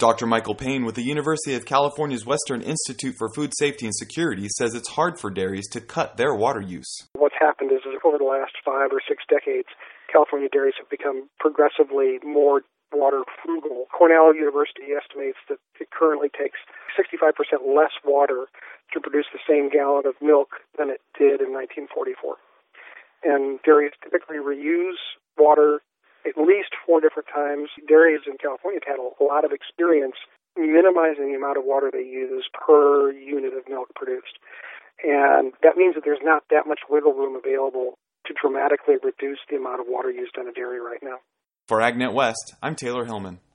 Dr. Michael Payne with the University of California's Western Institute for Food Safety and Security says it's hard for dairies to cut their water use. What's happened is over the last 5 or 6 decades, California dairies have become progressively more water frugal. Cornell University estimates that it currently takes 65% less water to produce the same gallon of milk than it did in 1944. And dairies typically reuse water at least 4 different times. Dairies in California have had a lot of experience minimizing the amount of water they use per unit of milk produced. And that means that there's not that much wiggle room available to dramatically reduce the amount of water used on a dairy right now. For AgNet West, I'm Taylor Hillman.